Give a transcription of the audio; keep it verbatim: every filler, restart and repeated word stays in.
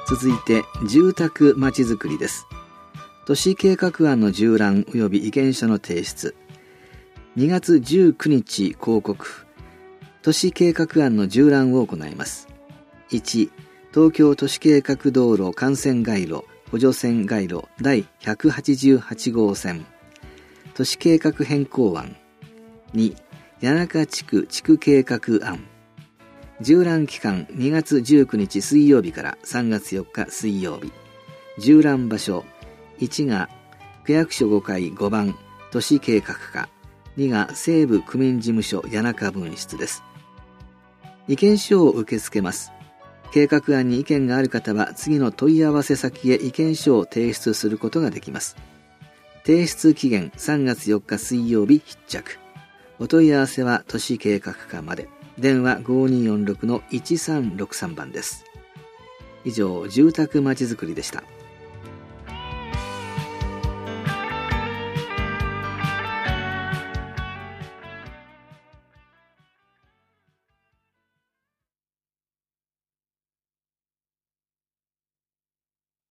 続いて住宅まちづくりです。都市計画案の縦覧及び意見書の提出。にがつじゅうくにち公告。都市計画案の縦覧を行います。いち、東京都市計画道路幹線街路補助線街路だいひゃくはちじゅうはちごうせん都市計画変更案。に、谷中地区地区計画案。縦覧期間にがつじゅうくにち水曜日からさんがつよっか水曜日。縦覧場所。いちが区役所ごかいごばん都市計画課。にが西部区民事務所谷中分室です。意見書を受け付けます。計画案に意見がある方は次の問い合わせ先へ意見書を提出することができます。提出期限さんがつよっか水曜日必着。お問い合わせは都市計画課まで。電話 ごにーよんろくのいちさんろくさん 番です。以上、住宅まちづくりでした。